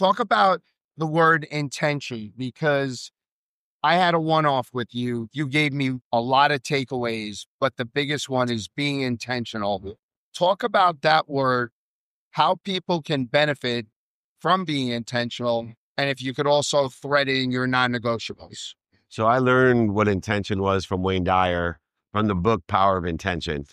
Talk about the word intention, because I had a one-off with you. You gave me a lot of takeaways, but the biggest one is being intentional. Talk about that word, how people can benefit from being intentional, and if you could also thread in your non-negotiables. So I learned what intention was from Wayne Dyer from the book Power of Intention.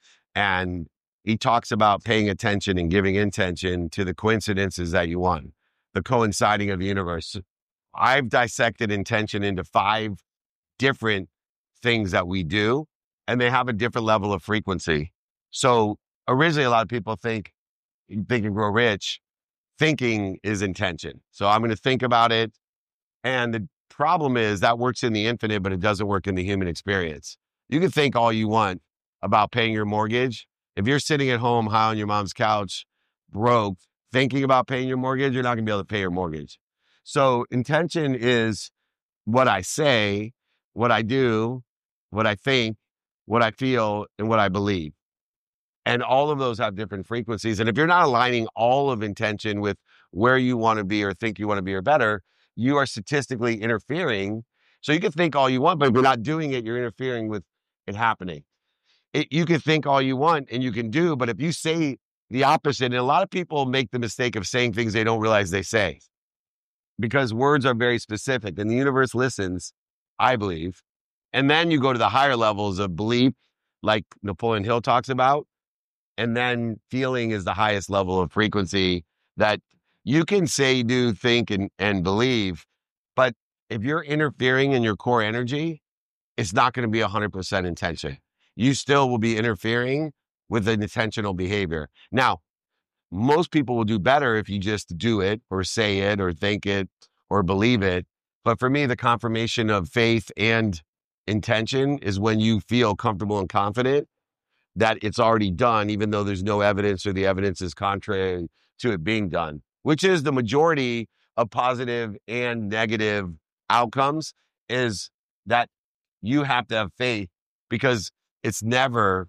And he talks about paying attention and giving intention to the coincidences that you want, the coinciding of the universe. I've dissected intention into 5 different things that we do, and they have a different level of frequency. So originally, a lot of people think and grow rich, thinking is intention. So I'm going to think about it. And the problem is that works in the infinite, but it doesn't work in the human experience. You can think all you want about paying your mortgage. If you're sitting at home high on your mom's couch, broke, thinking about paying your mortgage, you're not going to be able to pay your mortgage. So intention is what I say, what I do, what I think, what I feel, and what I believe. And all of those have different frequencies. And if you're not aligning all of intention with where you want to be or think you want to be or better, you are statistically interfering. So you can think all you want, but if you're not doing it, you're interfering with it happening. You can think all you want and you can do, but if you say the opposite, and a lot of people make the mistake of saying things they don't realize they say, because words are very specific and the universe listens, I believe. And then you go to the higher levels of belief, like Napoleon Hill talks about. And then feeling is the highest level of frequency that you can say, do, think, and believe. But if you're interfering in your core energy, it's not going to be 100% intention. You still will be interfering with an intentional behavior. Now, most people will do better if you just do it or say it or think it or believe it. But for me, the confirmation of faith and intention is when you feel comfortable and confident that it's already done, even though there's no evidence or the evidence is contrary to it being done, which is the majority of positive and negative outcomes, is that you have to have faith, because it's never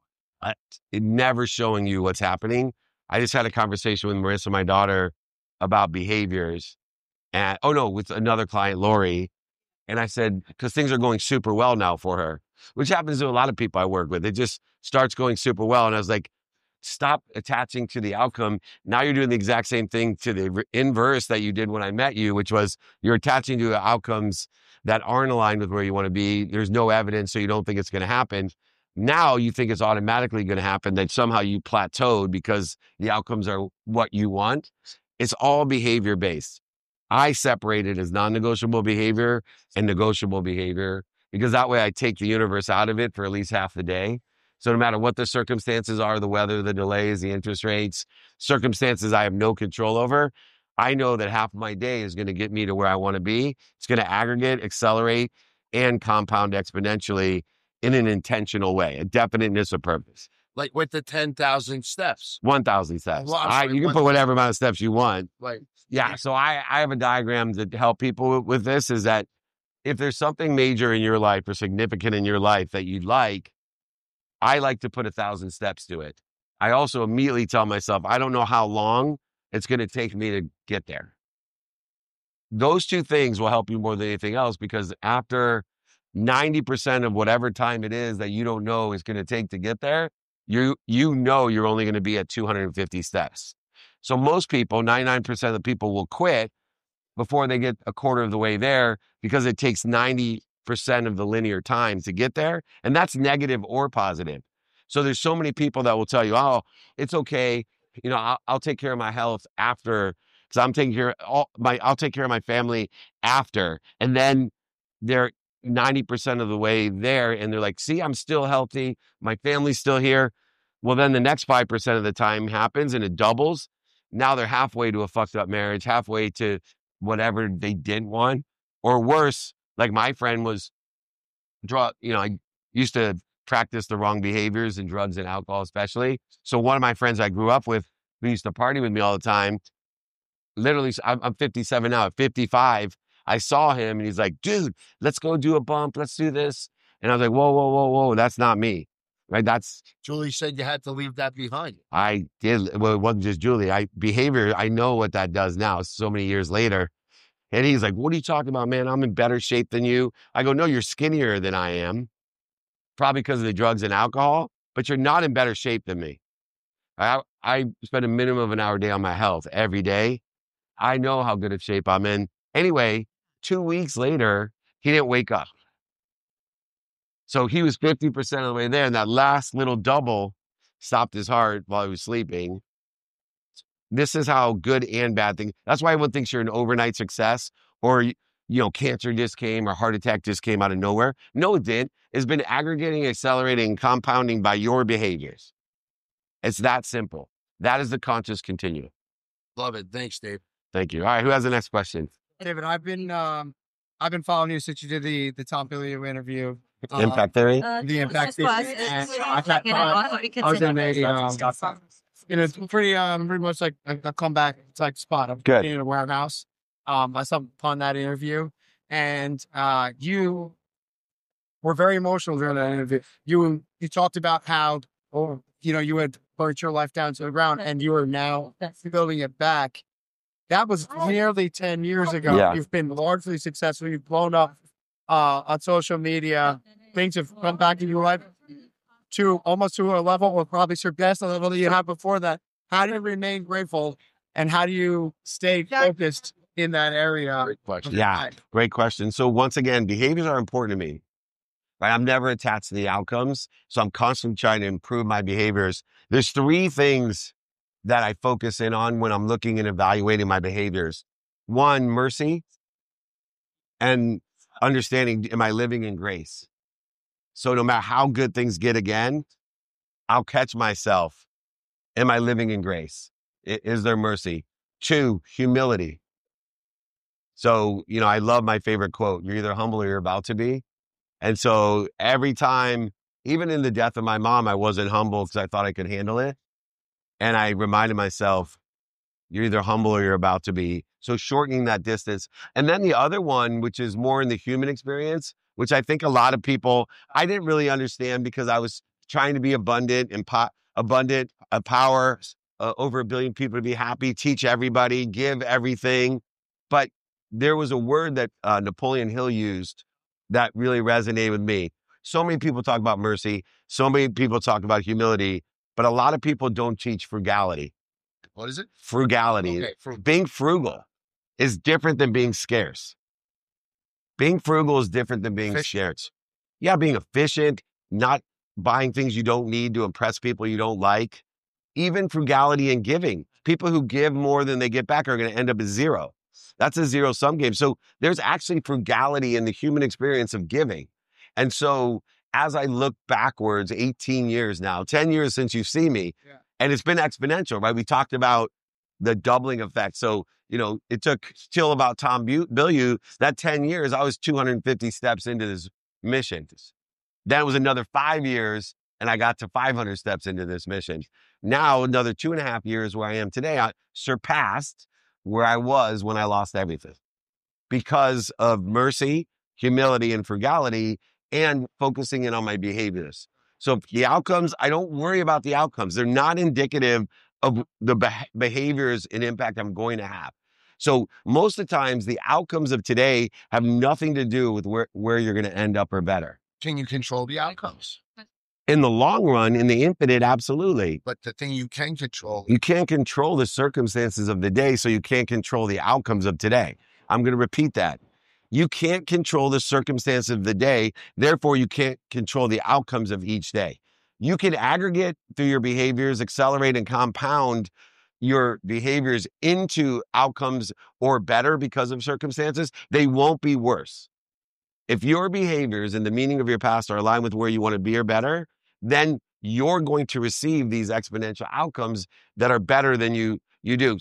showing you what's happening. I just had a conversation with Marissa, my daughter, about behaviors, and with another client, Lori. And I said, because things are going super well now for her, which happens to a lot of people I work with. It just starts going super well. And I was like, stop attaching to the outcome. Now you're doing the exact same thing to the inverse that you did when I met you, which was you're attaching to outcomes that aren't aligned with where you want to be. There's no evidence, so you don't think it's going to happen. Now you think it's automatically going to happen, that somehow you plateaued because the outcomes are what you want. It's all behavior based. I separate it as non-negotiable behavior and negotiable behavior, because that way I take the universe out of it for at least half the day. So no matter what the circumstances are, the weather, the delays, the interest rates, circumstances I have no control over, I know that half of my day is going to get me to where I want to be. It's going to aggregate, accelerate, and compound exponentially in an intentional way, a definiteness of purpose. Like with the 10,000 steps. 1,000 steps. Well, You can put whatever amount of steps you want. Like, yeah. So I have a diagram to help people with this, is that if there's something major in your life or significant in your life that you'd like, I like to put 1,000 steps to it. I also immediately tell myself, I don't know how long it's going to take me to get there. Those two things will help you more than anything else, because after 90% of whatever time it is that you don't know is going to take to get there, you know you're only going to be at 250 steps. So most people, 99% of the people, will quit before they get a quarter of the way there, because it takes 90% of the linear time to get there. And that's negative or positive. So there's so many people that will tell you, oh, it's okay. I'll take care of my health after, because I'll take care of my family after. And then they're 90% of the way there, and they're like, see, I'm still healthy. My family's still here. Well, then the next 5% of the time happens and it doubles. Now they're halfway to a fucked up marriage, halfway to whatever they didn't want, or worse, like my friend was I used to practice the wrong behaviors in drugs and alcohol, especially. So one of my friends I grew up with, who used to party with me all the time, literally, I'm 57 now. At 55, I saw him and he's like, dude, let's go do a bump. Let's do this. And I was like, whoa, whoa, whoa, whoa. That's not me. right? Julie said you had to leave that behind. I did. Well, it wasn't just Julie. Behavior, I know what that does now so many years later. And he's like, what are you talking about, man? I'm in better shape than you. I go, no, you're skinnier than I am, probably because of the drugs and alcohol, but you're not in better shape than me. I spend a minimum of an hour a day on my health every day. I know how good of shape I'm in. Anyway, 2 weeks later, he didn't wake up. So he was 50% of the way there. And that last little double stopped his heart while he was sleeping. This is how good and bad things. That's why everyone thinks you're an overnight success or, cancer just came or heart attack just came out of nowhere. No, it didn't. It's been aggregating, accelerating, compounding by your behaviors. It's that simple. That is the conscious continuum. Love it. Thanks, Dave. Thank you. All right. Who has the next question? David, I've been following you since you did the Tom Bilyeu interview. Impact theory? The impact theory. And I was in it's pretty much like a comeback. It's like spot. I'm Good. in a warehouse. I saw upon that interview, and you were very emotional during that interview. You talked about how, you had burnt your life down to the ground, and you are now building it back. That was nearly 10 years ago. Yeah. You've been largely successful. You've blown up on social media. Things have come back in your life to almost to a level or probably surpass the level that you had before that. How do you remain grateful, and how do you stay focused in that area? Great question. Yeah, great question. So once again, behaviors are important to me. Right? I'm never attached to the outcomes. So I'm constantly trying to improve my behaviors. There's 3 things that I focus in on when I'm looking and evaluating my behaviors. 1, mercy, and understanding, am I living in grace? So no matter how good things get again, I'll catch myself. Am I living in grace? Is there mercy? 2, humility. So, I love my favorite quote. You're either humble or you're about to be. And so every time, even in the death of my mom, I wasn't humble because I thought I could handle it. And I reminded myself, you're either humble or you're about to be. So shortening that distance. And then the other one, which is more in the human experience, which I think a lot of people, I didn't really understand because I was trying to be abundant and power, over 1 billion people to be happy, teach everybody, give everything. But there was a word that Napoleon Hill used that really resonated with me. So many people talk about mercy. So many people talk about humility, but a lot of people don't teach frugality. What is it? Frugality. Okay, being frugal is different than being scarce. Being frugal is different than being scarce. Yeah, being efficient, not buying things you don't need to impress people you don't like. Even frugality and giving. People who give more than they get back are going to end up at 0. That's a zero-sum game. So there's actually frugality in the human experience of giving. And so as I look backwards, 18 years now, 10 years since you see me, and it's been exponential, right? We talked about the doubling effect. So, it took till about Tom Bilyeu, that 10 years, I was 250 steps into this mission. Then it was another 5 years, and I got to 500 steps into this mission. Now, another 2.5 years where I am today, I surpassed where I was when I lost everything because of mercy, humility, and frugality, and focusing in on my behaviors. So the outcomes, I don't worry about the outcomes. They're not indicative of the behaviors and impact I'm going to have. So most of the times, the outcomes of today have nothing to do with where you're going to end up or better. Can you control the outcomes? In the long run, in the infinite, absolutely. But the thing you can control. You can't control the circumstances of the day, so you can't control the outcomes of today. I'm going to repeat that. You can't control the circumstances of the day, therefore you can't control the outcomes of each day. You can aggregate through your behaviors, accelerate and compound your behaviors into outcomes or better because of circumstances. They won't be worse. If your behaviors and the meaning of your past are aligned with where you want to be or better, then you're going to receive these exponential outcomes that are better than you do.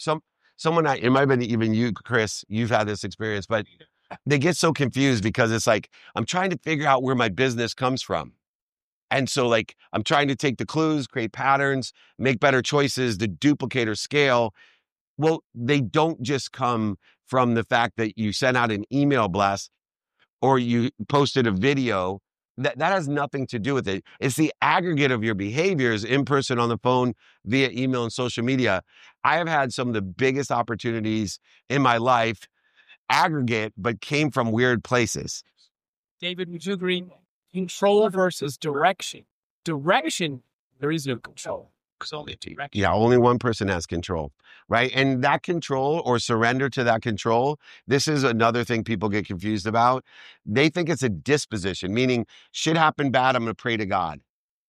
It might have been even you, Chris, you've had this experience, but they get so confused because it's like, I'm trying to figure out where my business comes from. And so I'm trying to take the clues, create patterns, make better choices to duplicate or scale. Well, they don't just come from the fact that you sent out an email blast or you posted a video that has nothing to do with it. It's the aggregate of your behaviors in person, on the phone, via email and social media. I have had some of the biggest opportunities in my life aggregate, but came from weird places. David, would you agree? Control versus direction. Direction, there is no control. It's only direction. Yeah, only one person has control, right? And that control or surrender to that control, this is another thing people get confused about. They think it's a disposition, meaning shit happened bad, I'm going to pray to God.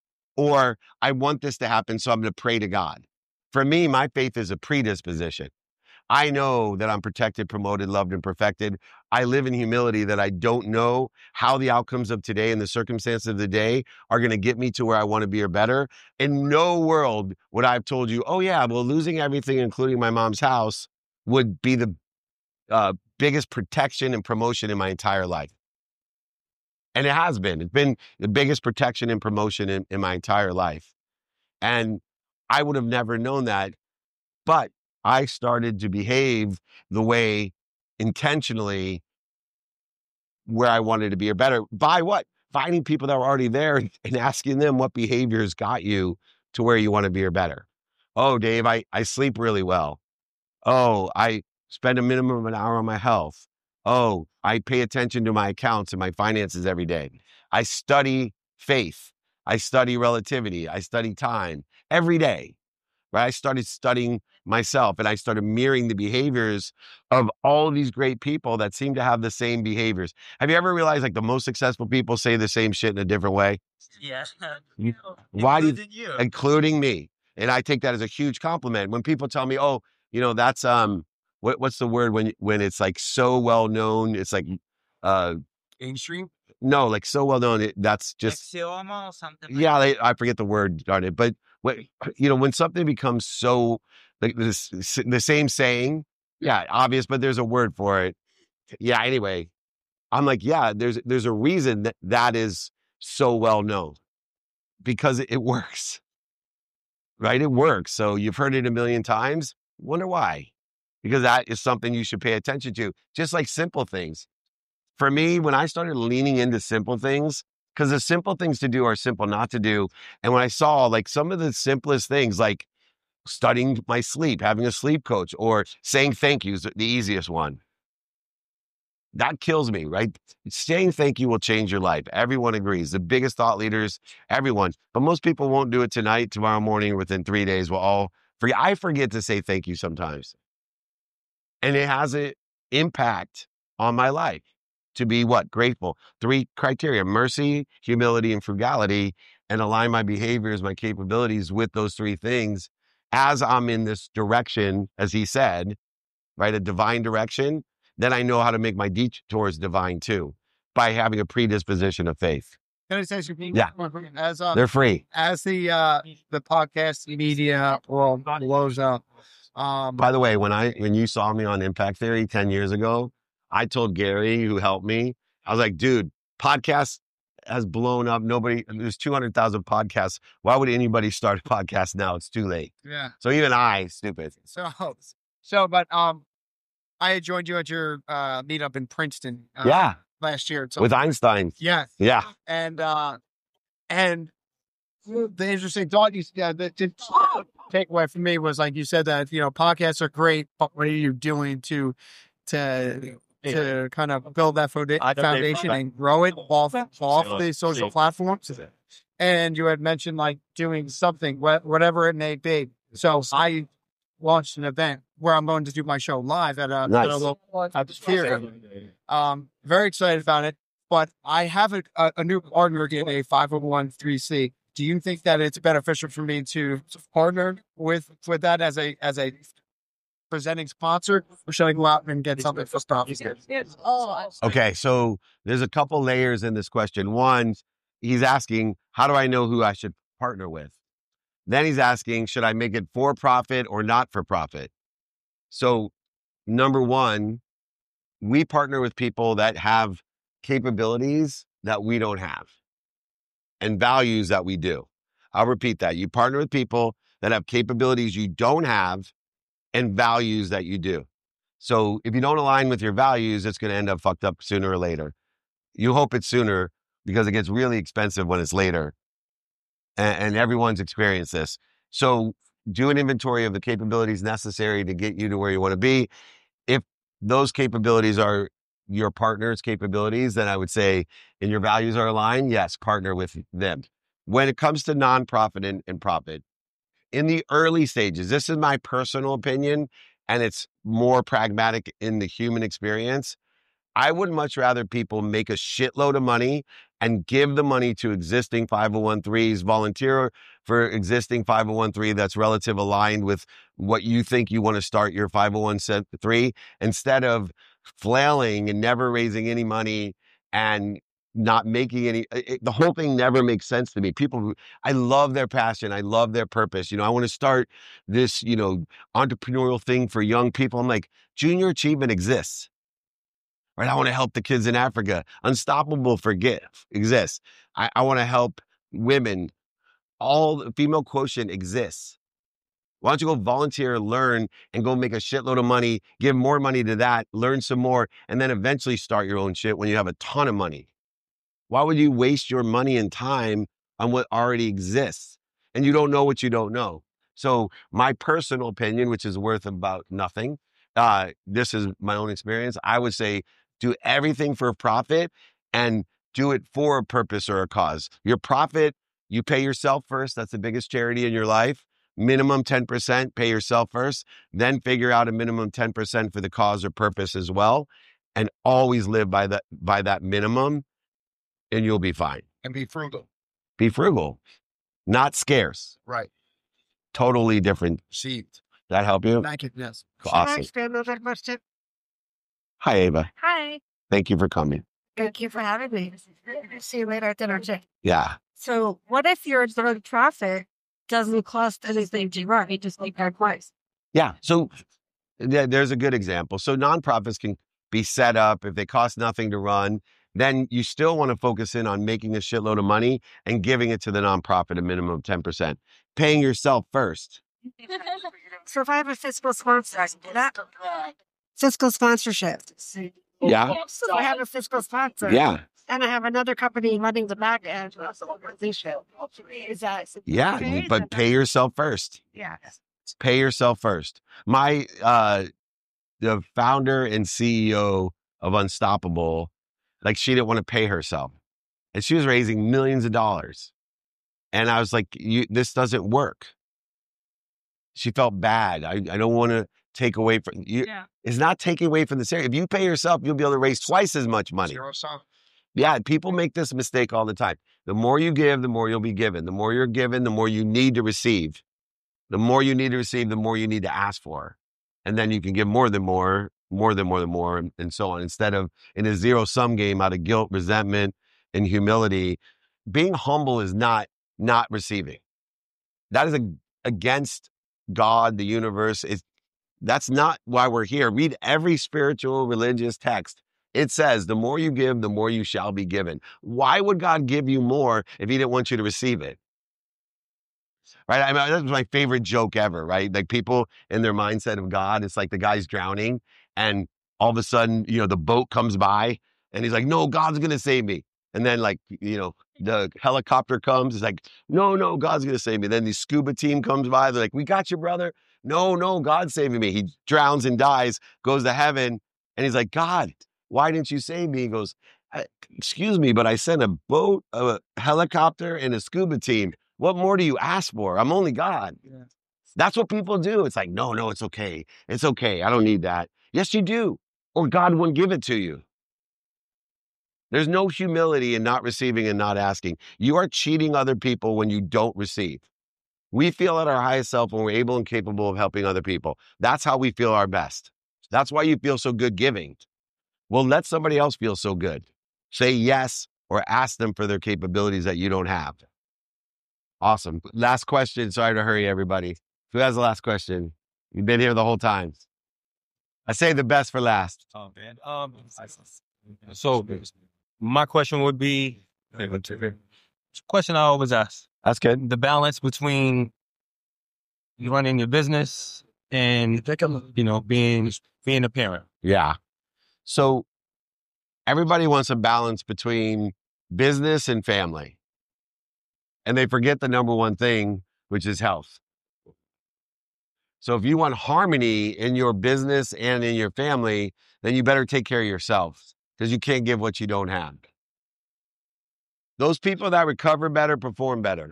Or I want this to happen, so I'm going to pray to God. For me, my faith is a predisposition. I know that I'm protected, promoted, loved, and perfected. I live in humility that I don't know how the outcomes of today and the circumstances of the day are going to get me to where I want to be or better. In no world would I have told you, oh yeah, well, losing everything, including my mom's house, would be the biggest protection and promotion in my entire life. And it has been. It's been the biggest protection and promotion in my entire life. And I would have never known that. But I started to behave the way intentionally where I wanted to be or better. By what? Finding people that were already there and asking them what behaviors got you to where you want to be or better. Oh, Dave, I sleep really well. Oh, I spend a minimum of an hour on my health. Oh, I pay attention to my accounts and my finances every day. I study faith. I study relativity. I study time every day. Right? I started studying myself and I started mirroring the behaviors of all of these great people that seem to have the same behaviors. Have you ever realized like the most successful people say the same shit in a different way? Yeah. Why do Including you. including me? And I take that as a huge compliment. When people tell me, oh, that's what's the word when it's like so well known, it's like Mainstream? no, like so well known, that's just Axioma or something. yeah, I forget the word, darn it. But when something becomes so like the same saying, yeah, obvious, but there's a word for it. Yeah. Anyway, I'm like, yeah, there's a reason that is so well known because it works, right? It works. So you've heard it a million times. Wonder why? Because that is something you should pay attention to. Just like simple things. For me, when I started leaning into simple things, because the simple things to do are simple not to do. And when I saw like some of the simplest things, like studying my sleep, having a sleep coach, or saying thank you is the easiest one. That kills me, right? Saying thank you will change your life. Everyone agrees. The biggest thought leaders, everyone. But most people won't do it tonight, tomorrow morning, within 3 days. We'll all forget. I forget to say thank you sometimes. And it has an impact on my life. To be what? Grateful. 3 criteria: mercy, humility, and frugality, and align my behaviors, my capabilities with those 3 things as I'm in this direction, as he said, right? A divine direction. Then I know how to make my detours divine too by having a predisposition of faith. Can I say something? Yeah. As They're free. as the podcast media world blows up. By the way, when you saw me on Impact Theory 10 years ago, I told Gary, who helped me, I was like, dude, podcast has blown up. There's 200,000 podcasts. Why would anybody start a podcast now? It's too late. Yeah. So even stupid. But I had joined you at your meetup in Princeton. Yeah. Last year. So, With Einstein. yeah. Yeah. And the interesting thought the takeaway for me was like you said that podcasts are great, but what are you doing to kind of build that foundation and grow it off the social platforms? And you had mentioned like doing something, whatever it may be. So I launched an event where I'm going to do my show live at a local theater. Very excited about it. But I have a new partner in a 501(c)(3). Do you think that it's beneficial for me to partner with that as a presenting sponsor, or should I go out and get something for stuff? Okay, so there's a couple layers in this question. One, he's asking, how do I know who I should partner with? Then he's asking, should I make it for profit or not for profit? So number one, we partner with people that have capabilities that we don't have and values that we do. I'll repeat that. You partner with people that have capabilities you don't have and values that you do. So if you don't align with your values, it's going to end up fucked up sooner or later. You hope it's sooner, because it gets really expensive when it's later. And everyone's experienced this. So do an inventory of the capabilities necessary to get you to where you want to be. If those capabilities are your partner's capabilities, then I would say, and your values are aligned, yes, partner with them. When it comes to nonprofit and profit, in the early stages, this is my personal opinion, and it's more pragmatic in the human experience. I would much rather people make a shitload of money and give the money to existing 501(c)(3s, volunteer for existing 501(c)(3) that's relative aligned with what you think you want to start your 501(c)(3), instead of flailing and never raising any money and not making any. The whole thing never makes sense to me. People, I love their passion. I love their purpose. I want to start this, entrepreneurial thing for young people. I'm like, junior achievement exists. Right? I want to help the kids in Africa. Unstoppable exists. I want to help women. All the female quotient exists. Why don't you go volunteer, learn, and go make a shitload of money, give more money to that, learn some more, and then eventually start your own shit when you have a ton of money? Why would you waste your money and time on what already exists? And you don't know what you don't know. So my personal opinion, which is worth about nothing, this is my own experience. I would say, do everything for a profit and do it for a purpose or a cause. Your profit, you pay yourself first. That's the biggest charity in your life. Minimum 10%, pay yourself first. Then figure out a minimum 10% for the cause or purpose as well. And always live by that minimum, and you'll be fine. And be frugal. Be frugal, not scarce. Right. Totally different. Received. That help you? Thank you. Yes. Awesome. Hi, Ava. Hi. Thank you for coming. Thank you for having me. See you later at dinner, too. Yeah. So what if your nonprofit doesn't cost anything to run? You just make our price. Yeah. So there's a good example. So nonprofits can be set up if they cost nothing to run. Then you still want to focus in on making a shitload of money and giving it to the nonprofit a minimum of 10%. Paying yourself first. So if I have a fiscal sponsor, I can do that. Fiscal sponsorship. Yeah. So I have a fiscal sponsor. Yeah. And I have another company running the back end of the organization. Is that Yeah. okay? But pay yourself first. Yeah. Pay yourself first. The founder and CEO of Unstoppable, like, she didn't want to pay herself. And she was raising millions of dollars. And I was like, this doesn't work. She felt bad. I don't want to take away from you. Yeah. It's not taking away from the area. If you pay yourself, you'll be able to raise twice as much money. Zero sum. Yeah, people make this mistake all the time. The more you give, the more you'll be given. The more you're given, the more you need to receive. The more you need to receive, the more you need to ask for. And then you can give more than more, and so on. Instead of in a zero-sum game out of guilt, resentment, and humility, being humble is not receiving. That is against God, the universe. That's not why we're here. Read every spiritual, religious text. It says, the more you give, the more you shall be given. Why would God give you more if he didn't want you to receive it? Right? I mean, that's my favorite joke ever, right? Like, people in their mindset of God, it's like the guy's drowning and all of a sudden, the boat comes by and he's like, no, God's going to save me. And then, like, the helicopter comes. It's like, no, God's going to save me. Then the scuba team comes by. They're like, we got you, brother. No, God's saving me. He drowns and dies, goes to heaven. And he's like, God, why didn't you save me? He goes, excuse me, but I sent a boat, a helicopter, and a scuba team. What more do you ask for? I'm only God. Yeah. That's what people do. It's like, no, it's okay. It's okay. I don't need that. Yes, you do. Or God wouldn't give it to you. There's no humility in not receiving and not asking. You are cheating other people when you don't receive. We feel at our highest self when we're able and capable of helping other people. That's how we feel our best. That's why you feel so good giving. Well, let somebody else feel so good. Say yes or ask them for their capabilities that you don't have. Awesome. Last question. Sorry to hurry, everybody. Who has the last question? You've been here the whole time. I say the best for last. Oh, man. So my question would be, it's a question I always ask. That's good. The balance between you running your business and, being a parent. Yeah. So everybody wants a balance between business and family. And they forget the number one thing, which is health. So if you want harmony in your business and in your family, then you better take care of yourself because you can't give what you don't have. Those people that recover better perform better.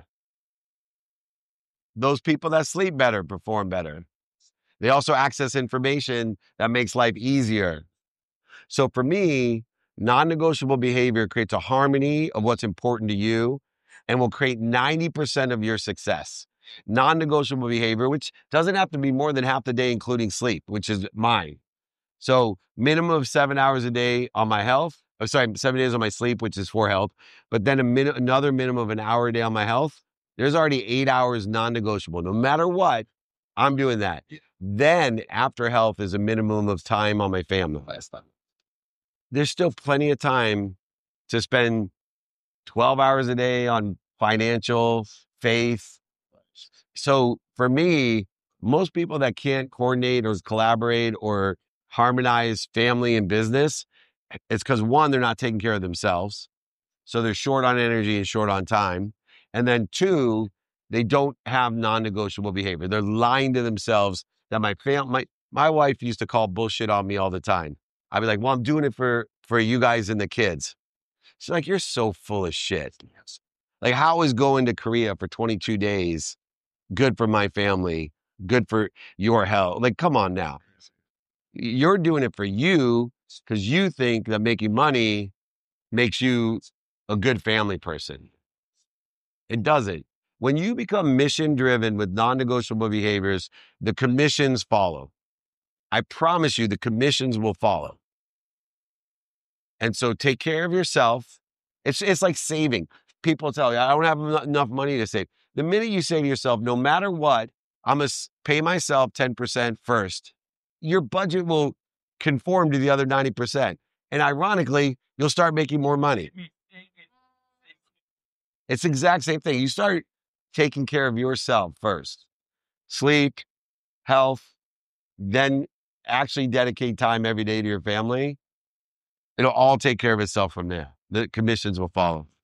Those people that sleep better perform better. They also access information that makes life easier. So for me, non-negotiable behavior creates a harmony of what's important to you and will create 90% of your success. Non-negotiable behavior, which doesn't have to be more than half the day, including sleep, which is mine. So minimum of 7 hours a day on my health. 7 days on my sleep, which is for health. But then another minimum of an hour a day on my health. There's already 8 hours non-negotiable. No matter what, I'm doing that. Then after health is a minimum of time on my family. There's still plenty of time to spend 12 hours a day on financial, faith. So for me, most people that can't coordinate or collaborate or harmonize family and business, it's because one, they're not taking care of themselves. So they're short on energy and short on time. And then two, they don't have non-negotiable behavior. They're lying to themselves that my wife used to call bullshit on me all the time. I'd be like, well, I'm doing it for you guys and the kids. She's like, you're so full of shit. Like, how is going to Korea for 22 days good for my family, good for your health? Like, come on now. You're doing it for you because you think that making money makes you a good family person. It doesn't. When you become mission-driven with non-negotiable behaviors, the commissions follow. I promise you the commissions will follow. And so take care of yourself. It's like saving. People tell you, I don't have enough money to save. The minute you say to yourself, no matter what, I'm going to pay myself 10% first, your budget will conform to the other 90%. And ironically, you'll start making more money. It's the exact same thing. You start taking care of yourself first. Sleep, health, then actually dedicate time every day to your family. It'll all take care of itself from there. The commissions will follow.